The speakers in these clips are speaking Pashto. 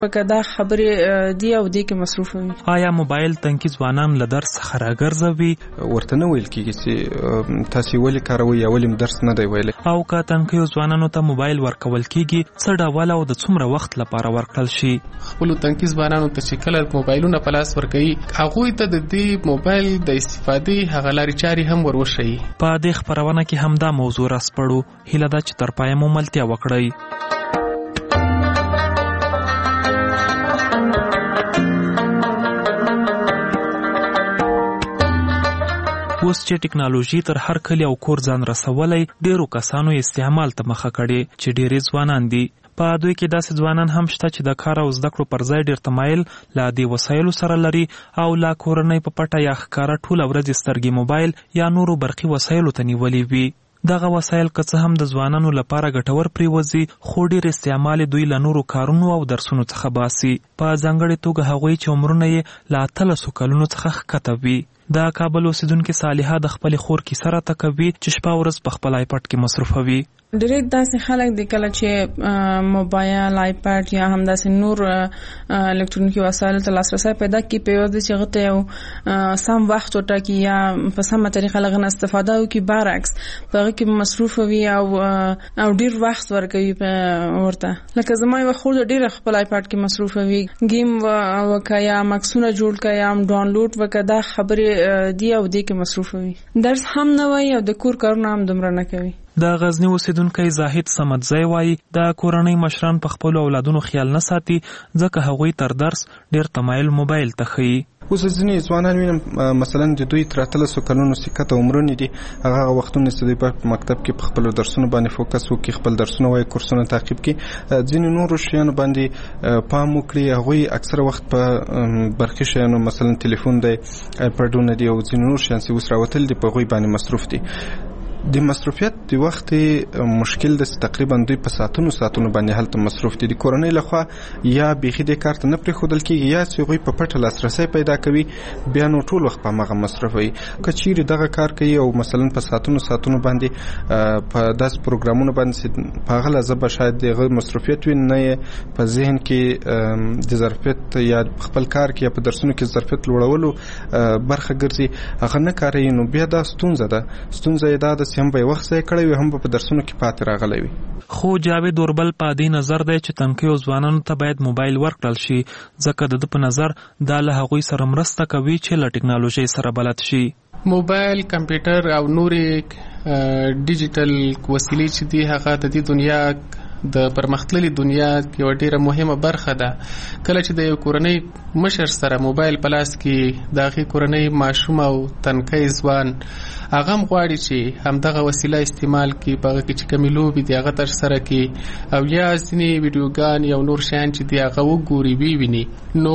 پکې دا خبرې دی او دې کې مصروف وي. آیا موبایل تنکي ځوانان له درس څخه راګرځوي؟ ورته نه ویل کېږي چې تاسو ولې کاروئ یا ولې درس نه دی ویلی. او که تنکي ځوانانو ته موبایل ورکول کېږي څه ډول او د څومره وخت لپاره ورکړل شي؟ خپل تنکي ځوانانو ته چې کله موبایلونه په لاس ورکوي هغوی ته د دې موبایل د استفادې هغه لارې چارې هم وروښيي. په دې خپرونه کې همدا موضوع راسپړو. هیله ده چې تر پایه مو ملتیا وکړئ. اوس چې ټکنالوژي تر هر کلی او کور ځان رسولی، ډیرو کسانو استعمال ته مخه کړې چې ډیری ځوانان دي. په دوی کې داسې ځوانان هم شته چې د کار او زده کړو پر ځای ډیر تمایل لا دې وسایلو سره لري او لا کورنۍ په پټه یا ښکاره ټوله ورځ سترګې موبایل یا نورو برقي وسایلو ته نیولې وي. دغه وسایل که څه هم د ځوانانو لپاره ګټور پریوځي، خو ډیر استعمال دوی له نورو کارونو او درسونو څخه باسي، په ځانګړې توګه هغوی چې عمرونه یې له 13 کلونو څخه ښکته وي. د کابل اوسیدونکې صالحه د خپلې خور کیسه راته کوي چې شپه ورځ په خپل آیپډ کې مصروفوي. ډېر داسې خلک دي کله چې موبایل، آیپډ یا هم داسې نور الکترونیکي وسایلو ته لاسرسی پیدا کړي، په یوازې چې هغه ته یو سم وخت وټاکي یا په سمه طریقه له هغه نه استفاده وکړي، برعکس په هغه کې مصروف وي او ډېر وخت ورکوي ورته. لکه زما یوه خور ډېره خپل آیپډ کې مصروف وي، گیم وکړه یا مکسونه جوړ کړه یا هم ډاونلوډ وکړه، دا خبرې دی او دې کې مصروف وي. درس هم نه وایي او د کور کارونه هم دومره نه کوي. د غزنی اوسیدونکی زاهد صمدزی وایي د کورنۍ مشران په خپل اولادونو خیال نه ساتي، ځکه هغوی تر درس ډیر تمایل موبایل ته ښیي. اوس ځینې ځوانان وینم مثلا د دوی تر 13 کلونو سکته عمرونه دي، هغه وختونه چې دوی په مکتب کې په خپل درسونو باندې فوکس وکړي، خپل درسونه وایي، کورسونه تعقیب کړي، ځینې نورو شیانو باندې پام وکړي. هغوی اکثره وخت په برقي شیانو مثلا تلیفون دی، آیپډونه دي او ځینې نور شیان چې اوس راوتل دي په هغوی باندې مصروف دي. د مصروفیت د وخت مشکل د تقریبا دوی په ساعتونو باندې هلته مصروف دي. د کورنۍ لخوا یا بیخي د کار ته نه پرېښودل کېږي یا چې هغوی په پټه لاسرسی پیدا کوي، بیا نو ټول وخت په هماغه مصروف وي. که چیرې دغه کار کوي او مثلا په ساعتونو باندې په داسې پروګرامونو باندې په هغه لحظه به شاید دغه مصروفیت وي، نه یې په ذهن کې د ظرفیت یا خپل کار کې یا په درسونو کې ظرفیت لوړولو برخه ګرځي، هغه نه کاروي، نو بیا دا ستونزه یې دا ده هم به وخت ځای کړی وي، هم به په درسونو کې پاتې راغلی وي. خو جاوید اوربل په دې نظر دی چې تنکیو ځوانانو ته باید موبایل ورکړل شي، ځکه د ده په نظر دا له هغوی سره مرسته کوي چې له ټکنالوژۍ سره بلد شي. موبایل، کمپیوټر او نورې ډیجیټل وسیلې چې دي هغه د دې دنیا د پرمختللي دنیا یوه ډیره مهمه برخه ده. کله چې د یو کورنۍ مشر سره موبایل په لاس کې د هغې کورنۍ ماشوم او تنکی ځوان هغه هم غواړي چې همدغه وسیله استعمال کړي، په هغه کې چې کومې لوبې دي هغه ترسره کړي او یا ځینې ویډیوګان یا نور شیان چې دي هغه وګوري وویني. نو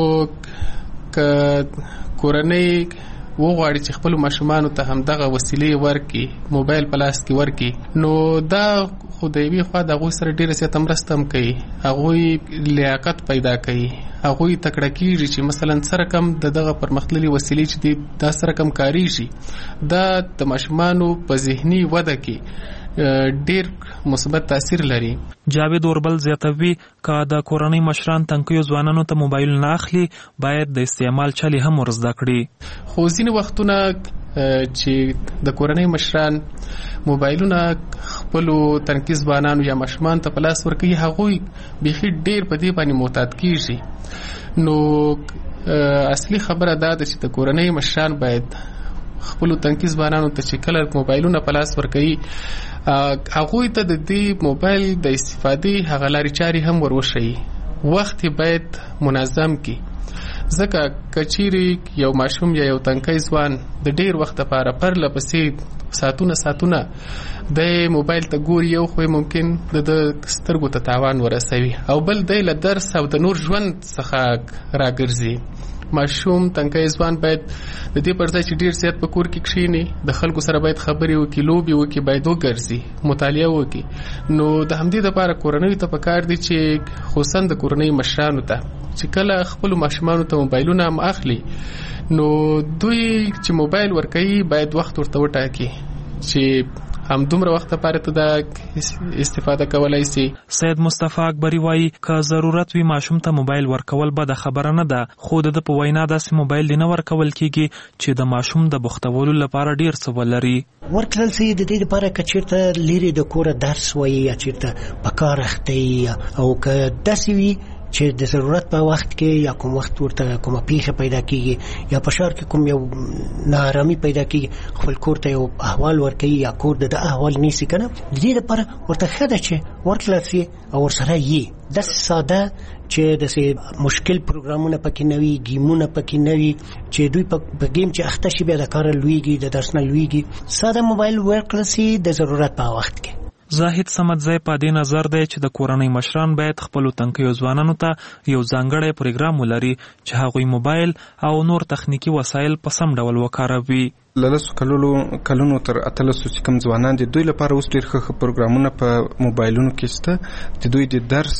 که کورنۍ وغواړي چې خپل ماشومانو ته همدغه وسیلې ورکړي، موبایل په لاس کې ورکړي، نو دا خو د یوې خوا د هغوی سره ډېره زیاته مرسته هم کوي، هغوی لیاقت پیدا کوي، هغوی تکړه کېږي چې مثلا څه رقم دغه پرمختللي وسیلې چې دي دا څه رقم کارېږي. دا د ماشومانو په ذهني وده کې ډیر مثبت تاثیر لري. جاوید اوربل زیاتوي که د کورنۍ مشران تنکیو ځوانانو ته موبایل نه اخلي، باید د استعمال چلې هم ور زده کړي. خو ځینې وختونه چې د کورنۍ مشران موبایلونه خپلو تنکي ځوانانو یا ماشومان ته په لاس ورکوي، هغوی بیخي ډیر په دې باندې معتاد کېږي. نو اصلي خبره دا ده چې د کورنۍ مشران باید خپلو تنکي ځوانانو ته چې کله موبایلونه په لاس ورکوي، هغوی ته د دې موبایل د استفادې هغه لارې چارې هم وروښيي. وخت یې باید منظم کړي، ځکه که چیرې یو ماشوم یا یو تنکی ځوان د ډیر وخت لپاره پرله پسې ساعتونه د موبایل ته ګوري، یو خو ممکن د سترګو ته تاوان ورسوي او بل دی له درس او د نور ژوند څخه راګرځي. ماشوم تنکی ځوان باید د دې پر ځای چې ډیر زیات په کور کې کښیني، د خلکو سره باید خبرې وکړي، لوبې وکړي، باید وګرځي، مطالعه وکړي. نو د همدې لپاره کورنۍ ته پکار دي چې خصوصا د کورنۍ مشرانو ته چې کله خپلو ماشومانو ته موبایلونه هم اخلي، نو دوی چې موبایل ورکوي باید وخت ورته وټاکي چې همدومره وخت لپاره ته دا استفاده کولای شي. سید مصطفی اکبری وایي که ضرورت وي ماشوم ته موبایل ورکول به د خبره نه ده، خو د په وینا داسې موبایل دی نه ورکول کیږي چې د ماشوم د بوختولو لپاره ډیر څه ولري. ورکړل سي د دې لپاره که چیرته لري د کوره درس وایي یا چیرته په کار اخته او که داسې وي چې د ضرورت په وخت کې یا کوم وخت ورته کومه پیښه پیدا کیږي یا په ښار کې کوم یو ناارامي پیدا کیږي، خپل کور ته یو احوال ورکوي یا کور د احوال نیسي کنه، د دې لپاره ورته ښه ده چې ورکړل سي او ورسره یې داسې ساده چې داسې مشکل پروګرامونه پکې نه وي، ګیمونه پکې نه وي چې دوی په ګیم چې اخته شي بیا د کاره لویږي، د درس نه لویږي. ساده موبایل ورکړل سي د ضرورت په وخت کې. زاهد سمدزی په دې نظر دی چې د کورنۍ مشران باید خپلو تنکیو ځوانانو ته یو ځانګړی پروګرام ولري چې هغوی موبایل او نور تخنیکی وسایل په سم ډول وکاروي. لسو کلونو تر 18 چې کوم ځوانان دي دوی لپاره اوس ډېر ښه پروګرامونه په موبایلونو کې شته چې دوی د درس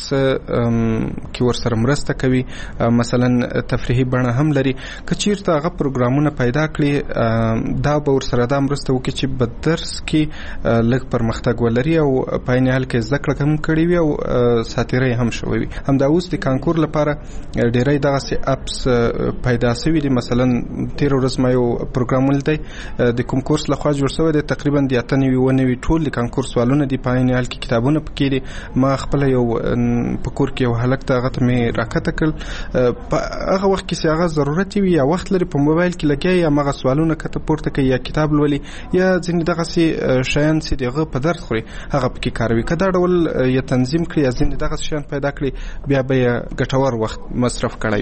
کې ورسره مرسته کوي، مثلا تفریحي بڼه هم لري. که چیرته هغه پروګرامونه پیدا کړي دا به ورسره دا مرسته وکړي چې په درس کې لږ پرمختګ ولري او په عین حال کې زده کړه هم کړې وي او ساتیرۍ هم شوی وي. همدا اوس د کانکور لپاره ډېری دغسې اپس پیدا شوي دي. مثلا تېره ورځ ما یو پروګرام ولیدی د کوم کورس لخوا جوړ شوی دی، تقریبا د 98 ټول د کانکور سوالونه دي، په عین حال کې کتابونه پکې دي. ما خپل یو په کور کې یو هلک ته هغه ته مې راکته کړل، په هغه وخت کې چې هغه ضرورت وي یا وخت لري په موبایل کې لګیا یا هغه سوالونه کته پورته کوي یا کتاب لولي یا ځینې دغسې شیان چې دغه په درد خوري هغه پکې کاروي. که دا ډول یا تنظیم کړي یا ځینې دغسې شیان پیدا کړي بیا به یې ګټور وخت مصرف کړی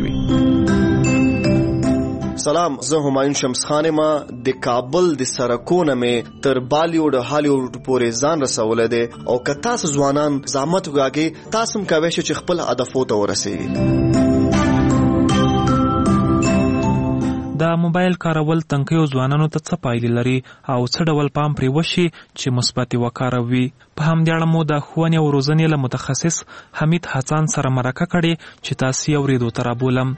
وي. سلام، زه همایون شمس خان ما د کابل د سرکونه مې تر بالیوډ هالیوډ پورې ځان رسولی دی او که تاسو ځوانان زحمت وکاږئ تاسو هم کولی شئ چې خپل هدفو ته ورسیږئ. د موبایل کارول تنکیو ځوانانو ته څه پایلې لري او څه ډول پام پرې وشي چې مثبت وکاروي؟ په همدې اړه مو د ښوونې او روزنې له متخصص حمید حسن سره مرکه کړې چې تاسو یې اورېدو ته رابولم.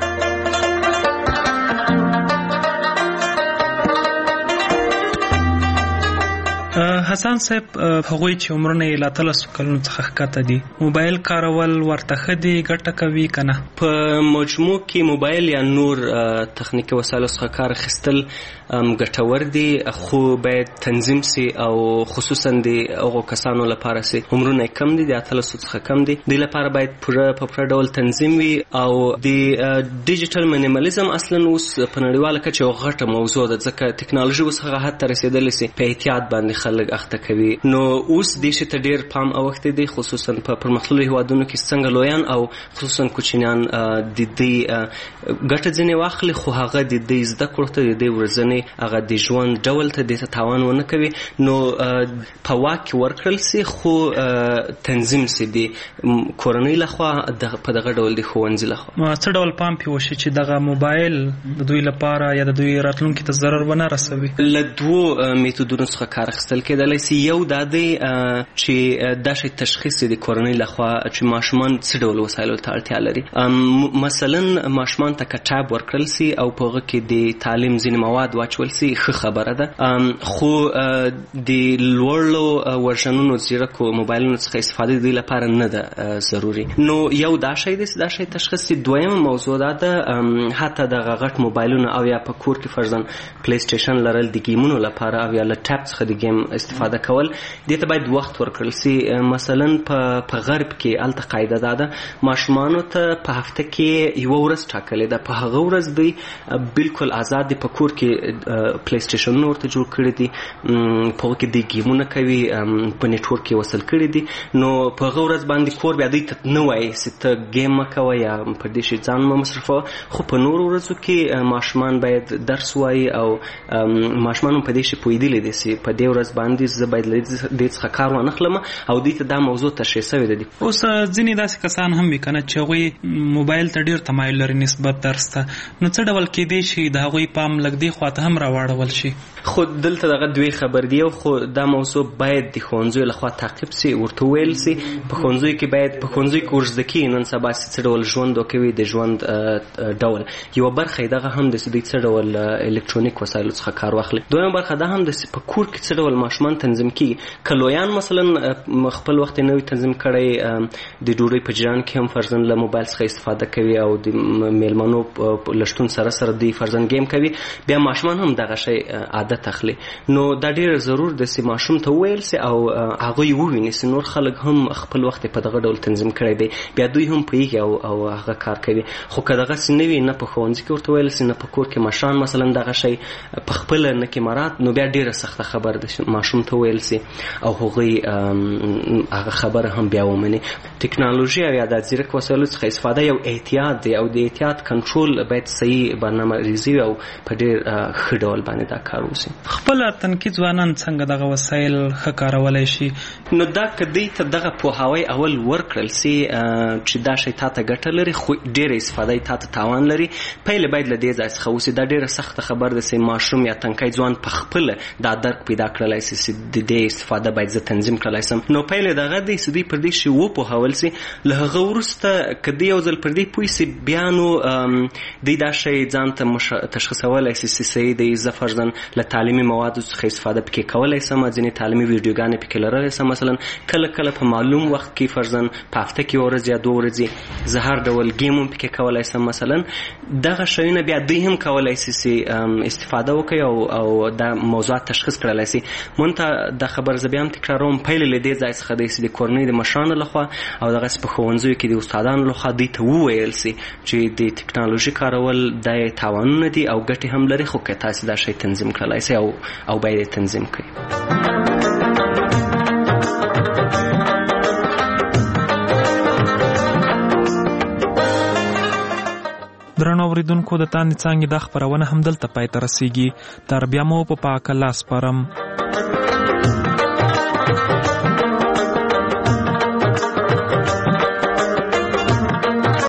حسن صاحب، هغوی چې عمرونه یې له 13 کلونو څخه ښکته دي موبایل کارول ورته ښه دي، ګټه کوي که نه؟ په مجموع کې موبایل یا نور تخنیکي وسایلو څخه کار اخیستل ګټور دي، خو باید تنظیم سي او خصوصا د هغو کسانو لپاره سي عمرونه کم دي، د 13 څخه کم دي، دوی لپاره باید په پوره ډول تنظیم وي. او د ډیجیټل مینیمالیزم اصلا اوس په نړیواله کچه یو غټه موضوع ده، ځکه ټکنالوژي اوس هغه حد ته رسېدلې سي په احتیاط باندې خلک اخته کوي. نو اوس دې شي ته ډېر پام اوښتی دی، خصوصا په پرمختللو هېوادونو کې څنګه لویان او خصوصا کوچنیان د دې ګټه ځینې واخلي، خو هغه د دې زده کړو ته د دې ورځنۍ هغه د ژوند ډول ته دې ته تاوان ونه کوي. نو په واک کې ورکړل سي، خو تنظیم سي د کورنۍ لخوا په دغه ډول د ښوونځي لخوا. څه ډول پام پې وشي چې دغه موبایل د دوی لپاره یا د دوی راتلونکي ته ضرر ونه رسوي؟ له دوو میتودونو څخه کار اخیستل کېدلی سي. یو دا دی چې دا شی تشخیص د کورنۍ لخوا چې ماشومان څه ډول وسایلو ته اړتیا لري. مثلا ماشومان ته که ټاب ورکړل سي او په هغه کې د تعلیم ځینې مواد واچول سي، ښه خبره ده، خو د لوړو ورژنونو زیرکو موبایلونو څخه استفاده د دوی لپاره نه ده ضروري. نو یو دا شی دی چې دا شی تشخیص سي. دویمه موضوع دا ده حتی دغه غټ موبایلونه او یا په کور کې فرضاً پلی سټیشن لرل د ګیمونو لپاره او یا له ټاب څخه د ګیم استفاده کول، دې ته باید وخت ورکړل سي. مثلا په غرب کې هلته قاعده دا ده ماشومانو ته په هفته کې یوه ورځ ټاکلې ده، په هغه ورځ دوی بالکل آزاد دي، په کور کې پلی سټیشنونه ورته جوړ کړي دي، په هغه کې دوی ګیمونه کوي، په نیټورک کې وصل کړي دي. نو په هغه ورځ باندې کور بیا دوی ته نه وایي چې ته ګیم مه کوه یا په دې شي ځان مه مصرفوه، خو په نورو ورځو کې ماشومان باید درس وایي او ماشومان هم په دې شي پوهېدلی دي چې په دې ورځ باندې زه باید له دې څخه کار وانخلم او دوی ته دا موضوع تشریح شوې ده. اوس ځینې داسې کسان هم وي که نه چې هغوی موبایل ته ډېر تمایل لري نسبت درس ته، نو څه ډول کیدی شي د هغوی پام لږ دې خواته هم راواړول شي؟ خو دلته دغه دوی خبر دی، خو دا موضوع باید د ښوونځیو لخوا تعقیب سي، ورته وویل سي په ښوونځیو کې باید په ښوونځیو کې ورزده کېږي نن سبا چې څه ډول ژوند وکوي، د ژوند ډول. یوه برخه یې دغه هم د دوی څه ډول الکترونیک وسایلو څخه کار واخلي. دویمه برخه دا هم د په کور کې څه ډول ماشومان تنظیم کیږي کلویان مثلا خپل وخت نوې تنظیم کړي د ډوډۍ په جریان کې هم فرضاً له موبایل څخه استفاده کوي او د میلمنو لشتون سره سره دی فرضاً گیم کوي بیا ماشومان هم دغه شی عادت اخلي نو دا ډیر ضرور د سي ماشوم ته ویل سي او هغه یې وویني چې نور خلک هم خپل وخت په دغه ډول تنظیم کړی دی بیا دوی هم پوهیږي او هغه کار کوي خو که دغه څه نه وي نه په ښوونځي کې ورته ویل سي نه په کور کې مشران مثلا دغه شی په خپله نه کې مراد نو بیا ډیره سخته خبره ده ماشوم ته ویل سي او هغوی هغه خبره هم بیا ومني ټکنالوژي او یا د ځیرک وسایلو څخه استفاده یو احتیاط دی او د احتیاط کنټرول باید صحیح برنامه ریزي او په ډیر ښه ډول باندې دا کار وشي خپله تنکي ځوانان څنګه دغه وسایل ښه کارولی شي نو دا که دوی ته دغه پوهاوی اول ورکړل سي چې دا شی تا ته ګټه لري خو ډېره استفاده یې تا ته تاوان لري پهلې باید له دې ځای څخه وسي دا ډېره سخته خبر ده چې ماشوم یا تنکی ځوان په خپله دا درک پیدا کړلی سي چې د دې استفاده باید زه تنظیم کړلی سم نو پهلې دغه دی چې دوی پر دې شي وپوهول سي له هغه وروسته که دوی یو ځل پر دې پوه سي بیا نو دوی دا شی ځان ته تشخیصولی سي چې صحیح دی زه فرضاً له تعلیمي موادو څخه استفاده پکې کولی سم ځینې تعلیمي ویډیوګانې پکې لرلی سم مثلا کله کله په معلوم وخت کې فرضاً په هفته کې ورځ یا 2 ورځې زه هر ډول ګیم هم پکې کولی سم مثلا دغه شیونه بیا دوی هم کولی سي چې استفاده وکړي او دا موضوعات تشخیص کړلی سي مونږ ته دا خبر زه بیا هم تکراروم پهلې له دې ځای څخه دی چې د کورنۍ د مشرانو لخوا او دغسې په ښوونځیو کې د استادانو لخوا دوی ته وویل سي چې د ټکنالوژي کارول دا یې تاوانونه دي او ګټې هم لري خو که تاسې دا شی تنظیم کړلی سي او باید یې تنظیم کړئ درنو اوریدونکو د تاندې څانګې دا خپرونه همدلته پای ته رسیږي تر بیا مو په پاک الله سپارم